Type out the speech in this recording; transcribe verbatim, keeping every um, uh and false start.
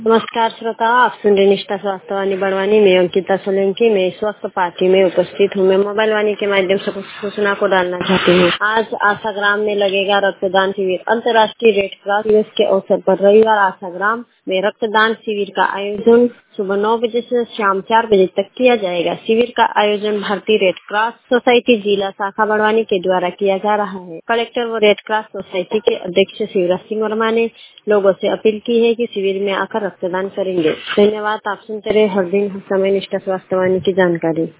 नमस्कार श्रोता, आप सुन रहे निष्ठा स्वास्थ्य वाणी बड़वानी में अंकिता सोलंकी। मैं इस वक्त पार्टी में उपस्थित हूँ। मैं मोबाइल वाणी के माध्यम से कुछ सूचना को डालना चाहती हूँ। आज आशाग्राम में लगेगा रक्तदान शिविर। अंतर्राष्ट्रीय रेड क्रॉस दिवस के अवसर पर रविवार आशाग्राम में रक्तदान शिविर का आयोजन सुबह नौ बजे से शाम चार बजे तक किया जाएगा। शिविर का आयोजन भारतीय रेड क्रॉस सोसाइटी जिला शाखा बड़वानी के द्वारा किया जा रहा है। कलेक्टर व रेड क्रॉस सोसाइटी के अध्यक्ष शिवराज सिंह वर्मा ने लोगों से अपील की है कि शिविर में आकर रक्तदान करेंगे। धन्यवाद। आप सुनते रहे हर दिन हर समय निष्ठा स्वास्थ्य वाणी की जानकारी।